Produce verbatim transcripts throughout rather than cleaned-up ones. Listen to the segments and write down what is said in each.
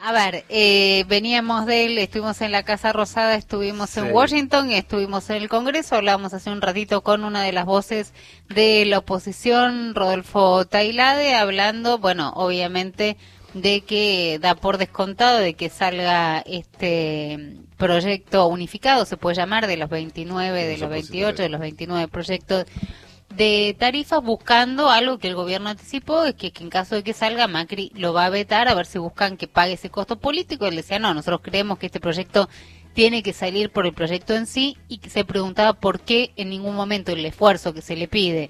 A ver, eh, veníamos de él, estuvimos en la Casa Rosada, estuvimos Sí. en Washington, estuvimos en el Congreso, hablábamos hace un ratito con una de las voces de la oposición, Rodolfo Tailade, hablando, bueno, obviamente de que da por descontado de que salga este proyecto unificado, se puede llamar, de los veintinueve, de los veintiocho, de los veintinueve proyectos de tarifas, buscando algo que el gobierno anticipó, es que, que en caso de que salga, Macri lo va a vetar, a ver si buscan que pague ese costo político. Él decía, no, nosotros creemos que este proyecto tiene que salir por el proyecto en sí, y que se preguntaba por qué en ningún momento el esfuerzo que se le pide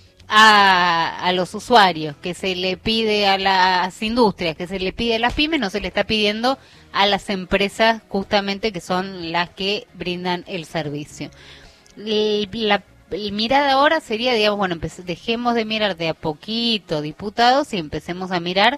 a, a los usuarios, que se le pide a las industrias, que se le pide a las pymes, no se le está pidiendo a las empresas justamente que son las que brindan el servicio. La La mirada ahora sería, digamos, bueno, dejemos de mirar de a poquito diputados y empecemos a mirar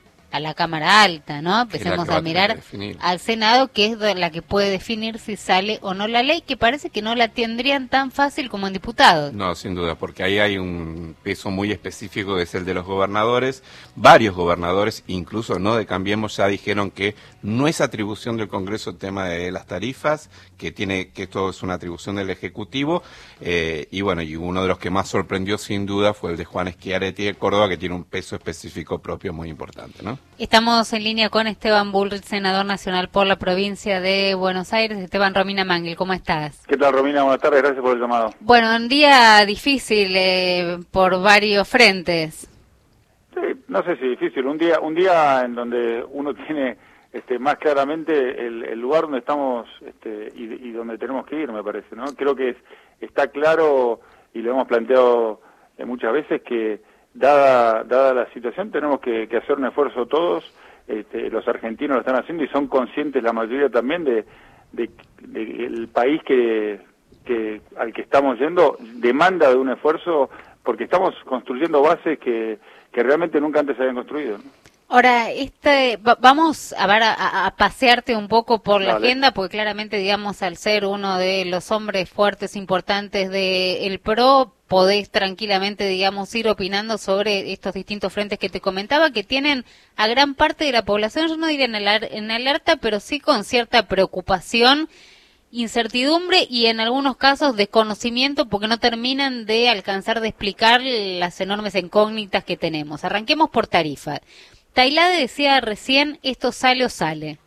a la Cámara Alta, ¿no? Empecemos a mirar al Senado, que es la que puede definir si sale o no la ley, que parece que no la tendrían tan fácil como en diputados. No, sin duda, porque ahí hay un peso muy específico que es el de los gobernadores. Varios gobernadores, incluso no de Cambiemos, ya dijeron que no es atribución del Congreso el tema de las tarifas, que tiene que esto es una atribución del Ejecutivo. Eh, y bueno, y uno de los que más sorprendió sin duda fue el de Juan Schiaretti de Córdoba, que tiene un peso específico propio muy importante, ¿no? Estamos en línea con Esteban Bullrich, senador nacional por la provincia de Buenos Aires. Esteban, Romina Mangel, ¿cómo estás? ¿Qué tal, Romina? Buenas tardes, gracias por el llamado. Bueno, un día difícil eh, por varios frentes. Sí, no sé si difícil, un día un día en donde uno tiene este, más claramente el, el lugar donde estamos este, y, y donde tenemos que ir, me parece, ¿no? Creo que es, está claro, y lo hemos planteado eh, muchas veces, que Dada, dada la situación, tenemos que, que hacer un esfuerzo todos. Este, los argentinos lo están haciendo y son conscientes la mayoría también de, de, de el país que, que al que estamos yendo demanda de un esfuerzo, porque estamos construyendo bases que, que realmente nunca antes se habían construido, ¿no? Ahora, este, va, vamos a, ver, a, a pasearte un poco por la Dale. agenda, porque claramente, digamos, al ser uno de los hombres fuertes, importantes del PRO, podés tranquilamente, digamos, ir opinando sobre estos distintos frentes que te comentaba, que tienen a gran parte de la población, yo no diría en, aler, en alerta, pero sí con cierta preocupación, incertidumbre y en algunos casos desconocimiento, porque no terminan de alcanzar de explicar las enormes incógnitas que tenemos. Arranquemos por tarifas. Tailade decía recién, esto sale o sale.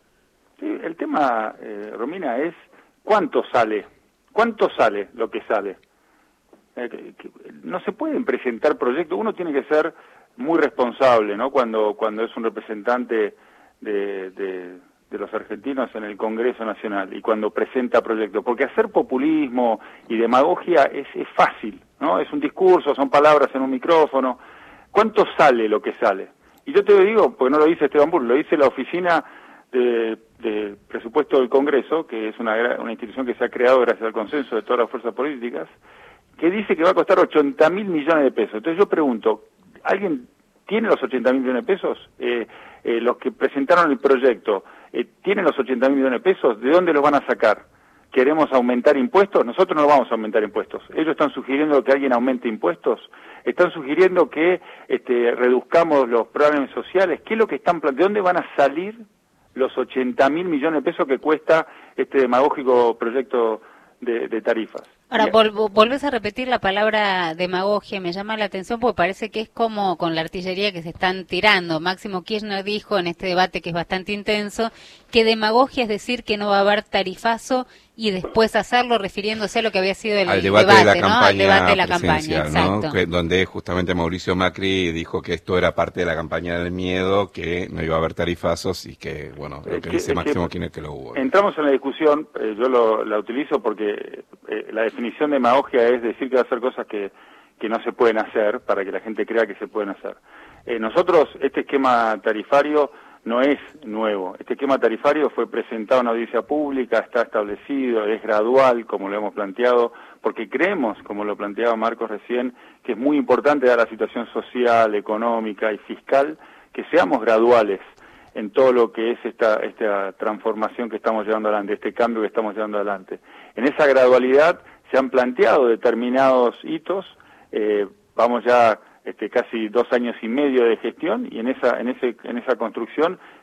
Sí, el tema, eh, Romina, es cuánto sale, cuánto sale lo que sale. Eh, que, que no se pueden presentar proyectos, uno tiene que ser muy responsable, ¿no? Cuando cuando es un representante de, de, de los argentinos en el Congreso Nacional y cuando presenta proyectos, porque hacer populismo y demagogia es, es fácil, ¿no? Es un discurso, son palabras en un micrófono. ¿Cuánto sale lo que sale? Y yo te lo digo, porque no lo dice Esteban Bull, lo dice la Oficina de, de Presupuesto del Congreso, que es una, una institución que se ha creado gracias al consenso de todas las fuerzas políticas, que dice que va a costar ochenta mil millones de pesos. Entonces yo pregunto, ¿alguien tiene los ochenta mil millones de pesos? Eh, eh, los que presentaron el proyecto, eh, ¿tienen los ochenta mil millones de pesos? ¿De dónde los van a sacar? ¿Queremos aumentar impuestos? Nosotros no vamos a aumentar impuestos. Ellos están sugiriendo que alguien aumente impuestos. Están sugiriendo que este, reduzcamos los programas sociales. ¿Qué es lo que están planteando? ¿De dónde van a salir los ochenta mil millones de pesos que cuesta este demagógico proyecto de, de tarifas? Ahora, vol volvés a repetir la palabra demagogia, me llama la atención porque parece que es como con la artillería que se están tirando. Máximo Kirchner dijo en este debate, que es bastante intenso, que demagogia es decir que no va a haber tarifazo y después hacerlo refiriéndose a lo que había sido el al debate, debate, de la ¿no? campaña, Al debate de la campaña, exacto. ¿no? Que, donde justamente Mauricio Macri dijo que esto era parte de la campaña del miedo, que no iba a haber tarifazos y que, bueno, lo que, que dice Máximo Kirchner que lo hubo. Entramos en la discusión, eh, yo lo, la utilizo porque eh, la definición de demagogia es decir que va a hacer cosas que, que no se pueden hacer para que la gente crea que se pueden hacer. Eh, nosotros, este esquema tarifario no es nuevo. Este esquema tarifario fue presentado en audiencia pública, está establecido, es gradual, como lo hemos planteado, porque creemos, como lo planteaba Marcos recién, que es muy importante, dada la situación social, económica y fiscal, que seamos graduales en todo lo que es esta, esta transformación que estamos llevando adelante, este cambio que estamos llevando adelante. En esa gradualidad se han planteado determinados hitos, eh, vamos ya este, casi dos años y medio de gestión, y en esa, en ese, en esa construcción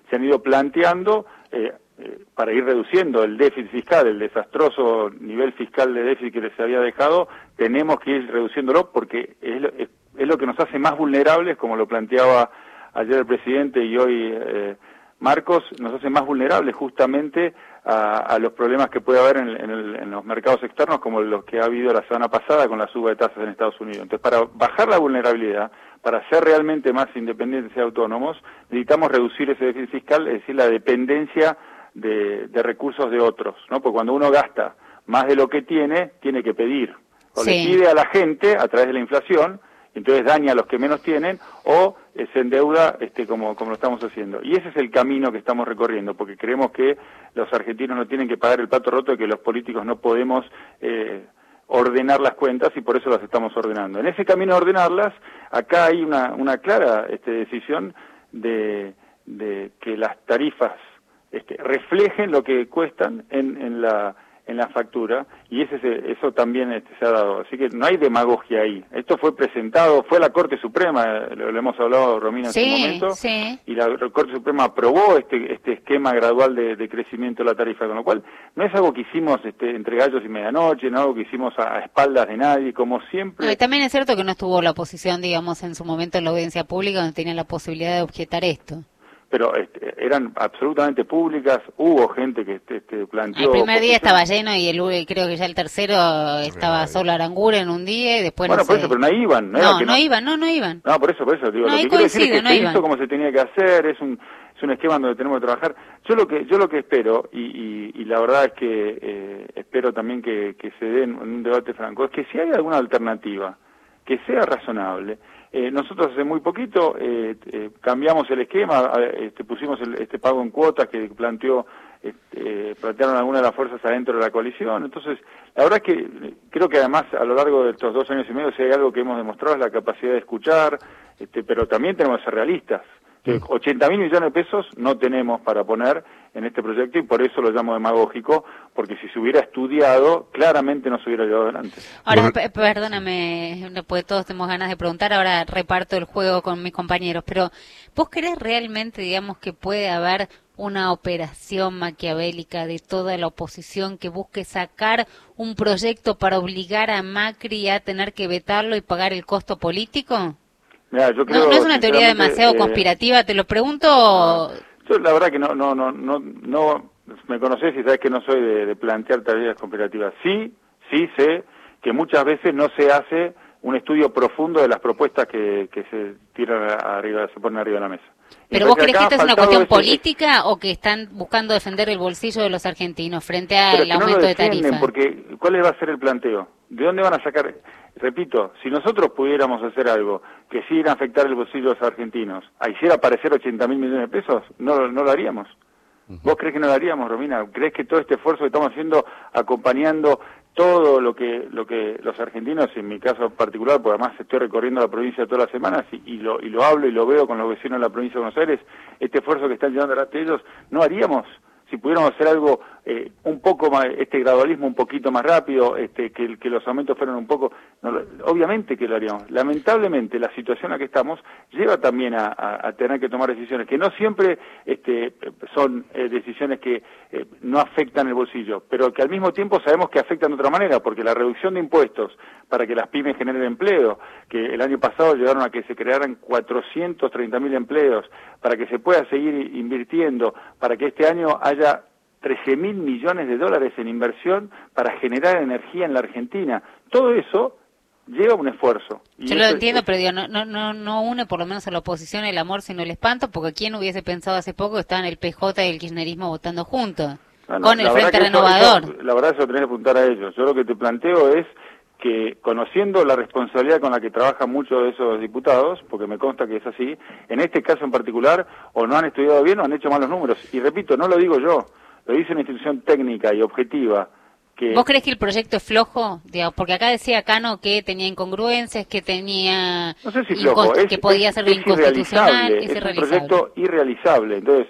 se han ido planteando eh, eh, para ir reduciendo el déficit fiscal, el desastroso nivel fiscal de déficit que les había dejado, tenemos que ir reduciéndolo porque es lo, es, es lo que nos hace más vulnerables, como lo planteaba ayer el presidente y hoy eh, Marcos, nos hace más vulnerables justamente a, a los problemas que puede haber en, en, el, en los mercados externos, como los que ha habido la semana pasada con la suba de tasas en Estados Unidos. Entonces, para bajar la vulnerabilidad, para ser realmente más independientes y autónomos, necesitamos reducir ese déficit fiscal, es decir, la dependencia de, de recursos de otros, ¿no? Porque cuando uno gasta más de lo que tiene, tiene que pedir. O sí. le pide a la gente a través de la inflación, entonces daña a los que menos tienen, o eh, se endeuda este, como, como lo estamos haciendo. Y ese es el camino que estamos recorriendo, porque creemos que los argentinos no tienen que pagar el plato roto, y que los políticos no podemos eh, ordenar las cuentas, y por eso las estamos ordenando. En ese camino de ordenarlas, acá hay una, una clara este, decisión de, de que las tarifas este, reflejen lo que cuestan en, en la... en la factura, y ese eso también este, se ha dado. Así que no hay demagogia ahí. Esto fue presentado, fue la Corte Suprema, lo, lo hemos hablado, Romina, en sí, su momento, sí. y la, la Corte Suprema aprobó este este esquema gradual de, de crecimiento de la tarifa, con lo cual no es algo que hicimos este, entre gallos y medianoche, no algo que hicimos a, a espaldas de nadie, como siempre. No, y también es cierto que no estuvo la oposición, digamos, en su momento en la audiencia pública, donde tenían la posibilidad de objetar esto. Pero este, eran absolutamente públicas, hubo gente que este, este, planteó... El primer día estaba lleno y el creo que ya el tercero estaba solo Aranguren en un día y después bueno, no por sé. eso, pero no iban. No, no, era que no, no iban, no, no iban. No, por eso, por eso, digo, no, lo que quiero decir es que no se iban. hizo como se tenía que hacer, es un es un esquema donde tenemos que trabajar. Yo lo que yo lo que espero, y, y, y la verdad es que eh, espero también que, que se dé en un debate franco, es que si hay alguna alternativa que sea razonable. Eh, nosotros hace muy poquito eh, eh, cambiamos el esquema, este, pusimos el, este pago en cuotas que planteó este, plantearon algunas de las fuerzas adentro de la coalición. Entonces, la verdad es que creo que además a lo largo de estos dos años y medio, si hay algo que hemos demostrado es la capacidad de escuchar, este, pero también tenemos que ser realistas. ochenta mil millones de pesos no tenemos para poner en este proyecto, y por eso lo llamo demagógico, porque si se hubiera estudiado, claramente no se hubiera llevado adelante. Ahora, perdóname, pues todos tenemos ganas de preguntar, ahora reparto el juego con mis compañeros, pero ¿vos creés realmente, digamos, que puede haber una operación maquiavélica de toda la oposición que busque sacar un proyecto para obligar a Macri a tener que vetarlo y pagar el costo político? Mirá, yo creo, no, no es una teoría demasiado eh, conspirativa, te lo pregunto. No, yo la verdad que no, no, no, no, no me conocés y sabes que no soy de, de plantear teorías conspirativas. Sí, sí sé que muchas veces no se hace un estudio profundo de las propuestas que, que se tiran arriba, se ponen arriba de la mesa. ¿Pero vos crees que esta es una cuestión ese, política o que están buscando defender el bolsillo de los argentinos frente al no aumento de tarifa? Porque ¿cuál va a ser el planteo? ¿De dónde van a sacar? Repito, si nosotros pudiéramos hacer algo que sí iba a afectar el bolsillo de los argentinos, a hiciera aparecer ochenta mil millones de pesos, no, no lo haríamos. Uh-huh. ¿Vos crees que no lo haríamos, Romina? ¿Crees que todo este esfuerzo que estamos haciendo, acompañando todo lo que lo que los argentinos, en mi caso particular, porque además estoy recorriendo la provincia todas las semanas y, y, lo, y lo hablo y lo veo con los vecinos de la provincia de Buenos Aires, este esfuerzo que están llevando adelante ellos, no haríamos si pudiéramos hacer algo eh, un poco más, este gradualismo un poquito más rápido, este que, que los aumentos fueran un poco, no, obviamente que lo haríamos. Lamentablemente la situación en la que estamos lleva también a, a, a tener que tomar decisiones que no siempre este, son eh, decisiones que eh, no afectan el bolsillo, pero que al mismo tiempo sabemos que afectan de otra manera, porque la reducción de impuestos para que las pymes generen empleo, que el año pasado llegaron a que se crearan cuatrocientos treinta mil empleos, para que se pueda seguir invirtiendo, para que este año haya trece mil millones de dólares en inversión para generar energía en la Argentina. Todo eso lleva un esfuerzo. Y Yo lo eso, entiendo, es... pero digo, no, no, no, no une por lo menos a la oposición el amor, sino el espanto, porque ¿quién hubiese pensado hace poco que estaban el P J y el kirchnerismo votando juntos? No, no, con el Frente Renovador. Eso, eso, la verdad eso tenés que apuntar a ellos. Yo lo que te planteo es que, conociendo la responsabilidad con la que trabajan muchos de esos diputados, porque me consta que es así, en este caso en particular, o no han estudiado bien o han hecho malos números. Y repito, no lo digo yo, lo dice una institución técnica y objetiva. Que... ¿Vos crees que el proyecto es flojo? Digamos, porque acá decía Cano que tenía incongruencias, que tenía... No sé si flojo, es, que podía es, ser es inconstitucional, es, es un proyecto irrealizable. Entonces,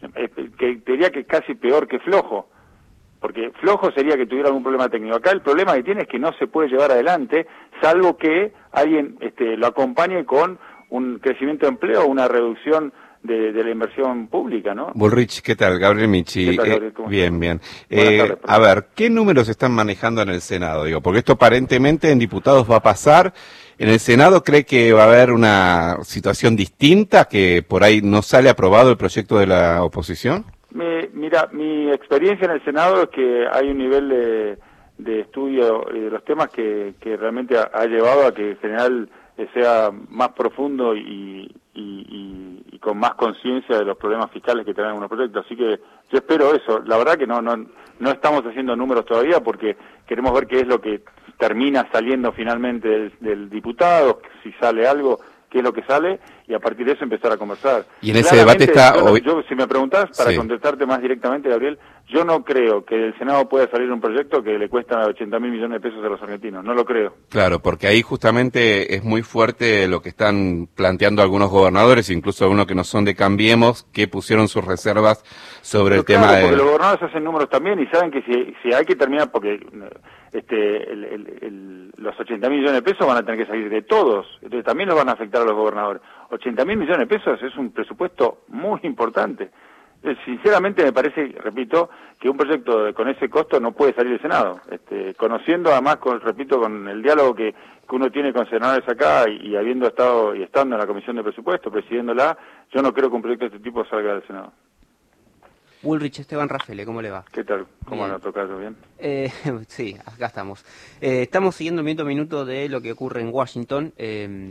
que diría que casi peor que flojo. Porque flojo sería que tuviera algún problema técnico. Acá el problema que tiene es que no se puede llevar adelante, salvo que alguien este, lo acompañe con un crecimiento de empleo o una reducción de, de la inversión pública, ¿no? Bullrich, ¿qué tal? Gabriel Michi. ¿Qué tal, Gabriel? Eh, bien, bien. Buenas Eh, tardes, a ver, ¿qué números están manejando en el Senado? Digo, porque esto aparentemente en diputados va a pasar. ¿En el Senado cree que va a haber una situación distinta, que por ahí no sale aprobado el proyecto de la oposición? Me, mira, mi experiencia en el Senado es que hay un nivel de, de estudio de los temas que, que realmente ha, ha llevado a que en general eh, sea más profundo y, y, y, y con más conciencia de los problemas fiscales que traen unos proyectos. Así que yo espero eso. La verdad que no, no, no estamos haciendo números todavía porque queremos ver qué es lo que termina saliendo finalmente del, del diputado, si sale algo, qué es lo que sale, y a partir de eso empezar a conversar. Y en ese debate está... Yo, no, hoy... yo, si me preguntás, para sí. contestarte más directamente, Gabriel, yo no creo que del Senado pueda salir un proyecto que le cuesta ochenta mil millones de pesos a los argentinos, no lo creo. Claro, porque ahí justamente es muy fuerte lo que están planteando algunos gobernadores, incluso algunos que no son de Cambiemos, que pusieron sus reservas sobre Pero el claro, tema de... porque los gobernadores hacen números también y saben que si, si hay que terminar, porque este el, el, el, los ochenta mil millones de pesos van a tener que salir de todos, entonces también los van a afectar a los gobernadores. ochenta mil millones de pesos es un presupuesto muy importante. Sinceramente me parece, repito, que un proyecto de, con ese costo no puede salir del Senado. Este, conociendo además, con, repito, con el diálogo que, que uno tiene con senadores acá y, y habiendo estado y estando en la Comisión de Presupuesto, presidiéndola, yo no creo que un proyecto de este tipo salga del Senado. Bullrich, Esteban Rafele, ¿cómo le va? ¿Qué tal? ¿Cómo van a tocar? ¿Bien? Eh, sí, acá estamos. Eh, estamos siguiendo minuto a minuto de lo que ocurre en Washington. Eh,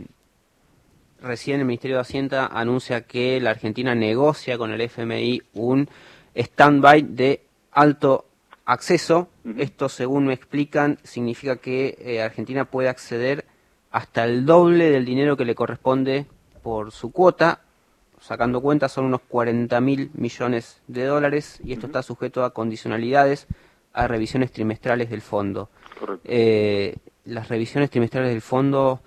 Recién el Ministerio de Hacienda anuncia que la Argentina negocia con el F M I un stand-by de alto acceso. Uh-huh. Esto, según me explican, significa que eh, Argentina puede acceder hasta el doble del dinero que le corresponde por su cuota. Sacando cuenta, son unos cuarenta mil millones de dólares y esto uh-huh. está sujeto a condicionalidades, a revisiones trimestrales del fondo. Correcto. Eh, las revisiones trimestrales del fondo...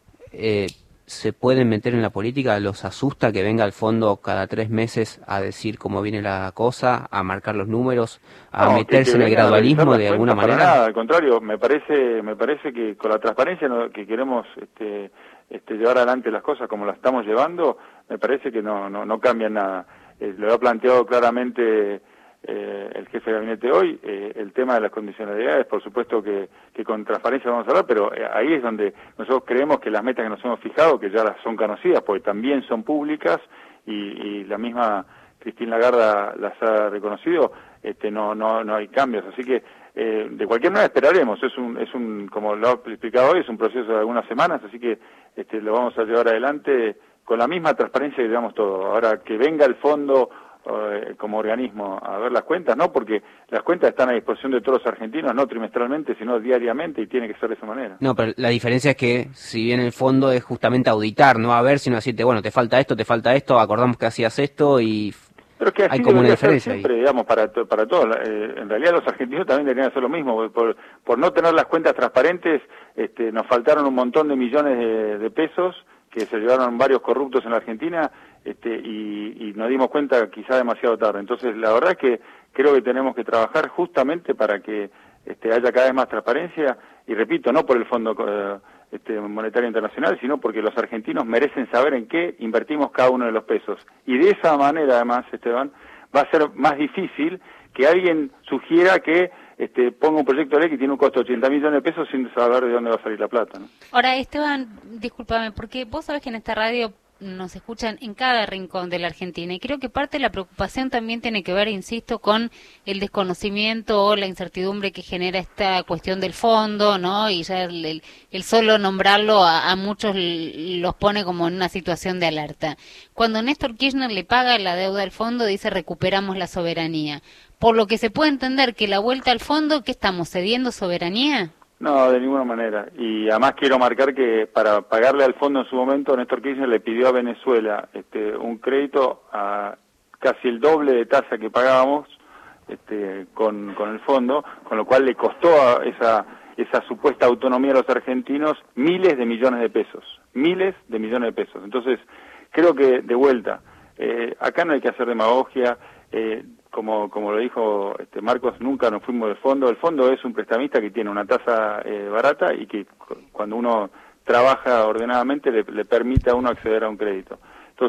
Eh, ¿Se pueden meter en la política? ¿Los asusta que venga el fondo cada tres meses a decir cómo viene la cosa, a marcar los números, a no, meterse que, que en el gradualismo de alguna manera? Nada, al contrario, me parece me parece que con la transparencia que queremos este, este, llevar adelante las cosas como las estamos llevando, me parece que no no, no cambia nada. Eh, lo ha planteado claramente eh, el jefe de gabinete hoy, eh, el tema de las condicionalidades, por supuesto que, que con transparencia vamos a hablar, pero eh, ahí es donde nosotros creemos que las metas que nos hemos fijado, que ya las son conocidas, porque también son públicas, y, y la misma Cristín Lagarde las ha reconocido, este, no no no hay cambios, así que eh, de cualquier manera esperaremos, es un, es un como lo ha explicado hoy, es un proceso de algunas semanas, así que este, lo vamos a llevar adelante con la misma transparencia que llevamos todo. Ahora, que venga el fondo como organismo a ver las cuentas, no, porque las cuentas están a disposición de todos los argentinos, no trimestralmente, sino diariamente, y tiene que ser de esa manera. No, pero la diferencia es que, si bien el fondo es justamente auditar, no a ver, sino decirte, bueno, te falta esto, te falta esto, acordamos que hacías esto, y pero es que así hay como una diferencia siempre, ahí. digamos, para, to para todos. Eh, en realidad los argentinos también deberían hacer lo mismo, por, por no tener las cuentas transparentes, este, nos faltaron un montón de millones de, de pesos, que se llevaron varios corruptos en la Argentina, este, y, y nos dimos cuenta quizá demasiado tarde. Entonces, la verdad es que creo que tenemos que trabajar justamente para que este, haya cada vez más transparencia, y repito, no por el Fondo eh, este, Monetario Internacional, sino porque los argentinos merecen saber en qué invertimos cada uno de los pesos. Y de esa manera, además, Esteban, va a ser más difícil que alguien sugiera que Este, ponga un proyecto de ley que tiene un costo de ochenta millones de pesos sin saber de dónde va a salir la plata, ¿no? Ahora, Esteban, discúlpame, porque vos sabés que en esta radio nos escuchan en cada rincón de la Argentina, y creo que parte de la preocupación también tiene que ver, insisto, con el desconocimiento o la incertidumbre que genera esta cuestión del fondo, ¿no? Y ya el, el, el solo nombrarlo a, a muchos los pone como en una situación de alerta. Cuando Néstor Kirchner le paga la deuda al fondo, dice recuperamos la soberanía. Por lo que se puede entender que la vuelta al fondo, ¿qué estamos cediendo soberanía? No, de ninguna manera. Y además quiero marcar que para pagarle al fondo en su momento, Néstor Kirchner le pidió a Venezuela este, un crédito a casi el doble de tasa que pagábamos este, con, con el fondo, con lo cual le costó a esa, esa supuesta autonomía a los argentinos miles de millones de pesos. Miles de millones de pesos. Entonces, creo que, de vuelta, eh, acá no hay que hacer demagogia. Eh, como como lo dijo este Marcos, nunca nos fuimos del fondo. El fondo es un prestamista que tiene una tasa eh, barata y que cuando uno trabaja ordenadamente le, le permite a uno acceder a un crédito. Entonces,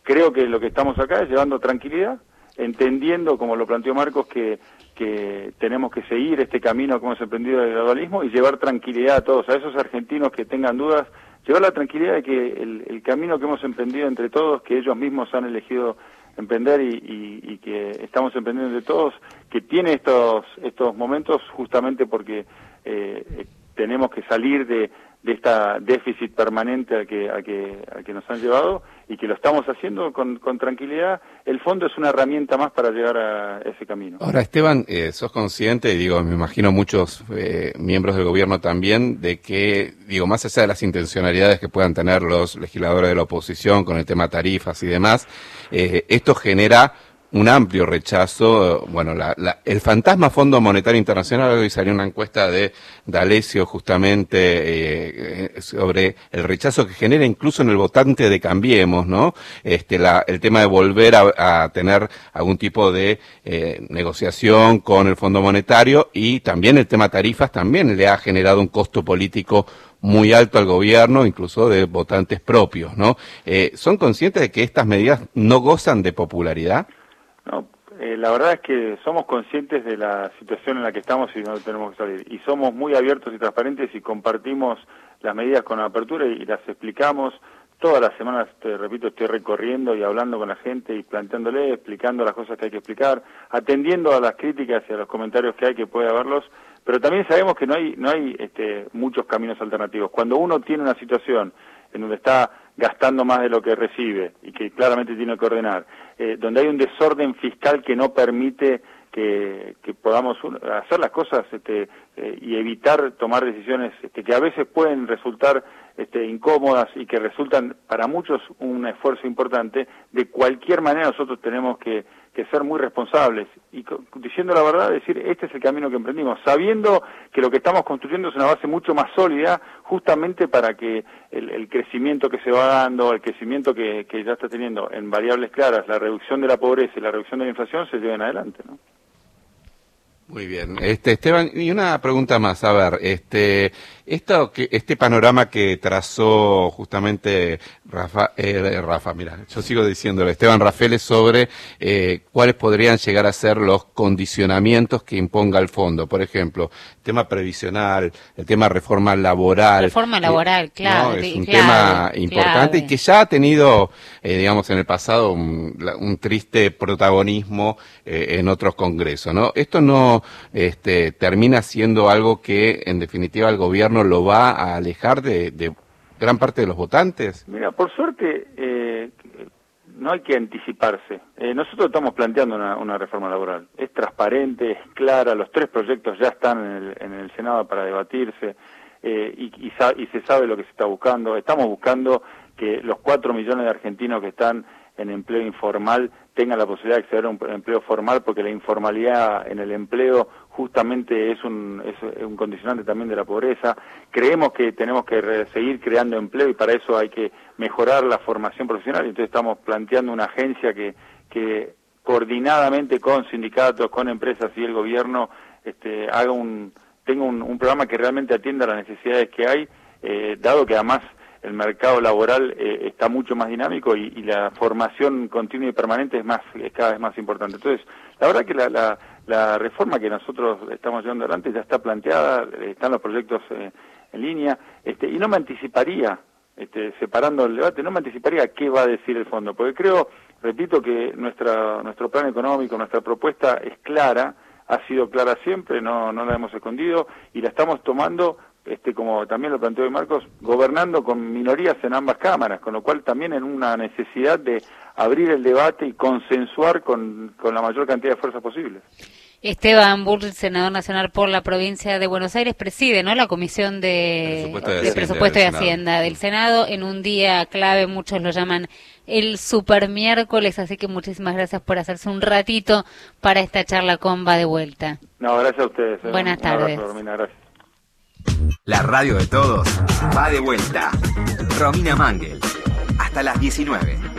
creo que lo que estamos acá es llevando tranquilidad, entendiendo, como lo planteó Marcos, que, que tenemos que seguir este camino que hemos emprendido del gradualismo y llevar tranquilidad a todos, a esos argentinos que tengan dudas, llevar la tranquilidad de que el, el camino que hemos emprendido entre todos, que ellos mismos han elegido emprender y, y, y que estamos emprendiendo entre todos, que tiene estos estos momentos justamente porque eh, tenemos que salir de, de esta déficit permanente al que, a que, a que nos han llevado y que lo estamos haciendo con, con tranquilidad. El fondo es una herramienta más para llegar a ese camino. Ahora, Esteban, eh, sos consciente, y digo, me imagino muchos eh, miembros del gobierno también, de que, digo, más allá de las intencionalidades que puedan tener los legisladores de la oposición con el tema tarifas y demás, eh, esto genera un amplio rechazo. Bueno, la, la, el fantasma Fondo Monetario Internacional, hoy salió una encuesta de D'Alessio justamente eh, sobre el rechazo que genera incluso en el votante de Cambiemos, ¿no? Este, la, el tema de volver a, a tener algún tipo de eh, negociación con el Fondo Monetario, y también el tema tarifas también le ha generado un costo político muy alto al gobierno, incluso de votantes propios, ¿no? Eh, ¿Son conscientes de que estas medidas no gozan de popularidad? No, eh, la verdad es que somos conscientes de la situación en la que estamos y no tenemos que salir. Y somos muy abiertos y transparentes y compartimos las medidas con apertura y las explicamos. Todas las semanas, te repito, estoy recorriendo y hablando con la gente y planteándole, explicando las cosas que hay que explicar, atendiendo a las críticas y a los comentarios que hay, que puede haberlos, pero también sabemos que no hay, no hay este, muchos caminos alternativos. Cuando uno tiene una situación en donde está gastando más de lo que recibe y que claramente tiene que ordenar, eh, donde hay un desorden fiscal que no permite que, que podamos hacer las cosas este, eh, y evitar tomar decisiones este, que a veces pueden resultar este, incómodas y que resultan para muchos un esfuerzo importante, de cualquier manera nosotros tenemos que, que ser muy responsables y diciendo la verdad, decir este es el camino que emprendimos, sabiendo que lo que estamos construyendo es una base mucho más sólida justamente para que el, el crecimiento que se va dando, el crecimiento que, que ya está teniendo en variables claras, la reducción de la pobreza y la reducción de la inflación se lleven adelante, ¿no? Muy bien, este Esteban, y una pregunta más, a ver, este, esto, que, este panorama que trazó justamente Rafa, eh, Rafa, mira, yo sigo diciéndole, Esteban Raffaele, sobre eh, cuáles podrían llegar a ser los condicionamientos que imponga el fondo, por ejemplo, el tema previsional, el tema reforma laboral. Reforma laboral, eh, claro. ¿no? Es un clave, tema importante clave. Y que ya ha tenido, eh, digamos, en el pasado un, un triste protagonismo eh, en otros congresos, ¿no? Esto no Este, termina siendo algo que en definitiva el gobierno lo va a alejar de, de gran parte de los votantes. Mira, por suerte eh, no hay que anticiparse. Eh, nosotros estamos planteando una, una reforma laboral. Es transparente, es clara, los tres proyectos ya están en el, en el Senado para debatirse eh, y, y, y se sabe lo que se está buscando. Estamos buscando que los cuatro millones de argentinos que están en empleo informal tengan la posibilidad de acceder a un empleo formal, porque la informalidad en el empleo justamente es un, es un condicionante también de la pobreza. Creemos que tenemos que re- seguir creando empleo y para eso hay que mejorar la formación profesional, entonces estamos planteando una agencia que, que coordinadamente con sindicatos, con empresas y el gobierno este, haga un, tenga un, un programa que realmente atienda las necesidades que hay, eh, dado que además el mercado laboral eh, está mucho más dinámico y, y la formación continua y permanente es más es cada vez más importante. Entonces, la verdad que la, la, la reforma que nosotros estamos llevando adelante ya está planteada, están los proyectos eh, en línea, este, y no me anticiparía, este, separando el debate, no me anticiparía qué va a decir el fondo, porque creo, repito, que nuestra nuestro plan económico, nuestra propuesta es clara, ha sido clara siempre, no, no la hemos escondido, y la estamos tomando este, como también lo planteó Marcos, gobernando con minorías en ambas cámaras, con lo cual también en una necesidad de abrir el debate y consensuar con, con la mayor cantidad de fuerzas posibles. Esteban Bull, senador nacional por la provincia de Buenos Aires, preside, ¿no?, la Comisión de Presupuesto de, de, Presupuesto de Hacienda del Senado en un día clave, muchos lo llaman el super miércoles, así que muchísimas gracias por hacerse un ratito para esta charla con Va de Vuelta. No, gracias a ustedes. Eh. Buenas un tardes. abrazo, Romina, gracias. La radio de todos va de vuelta. Romina Mangel, hasta las diecinueve.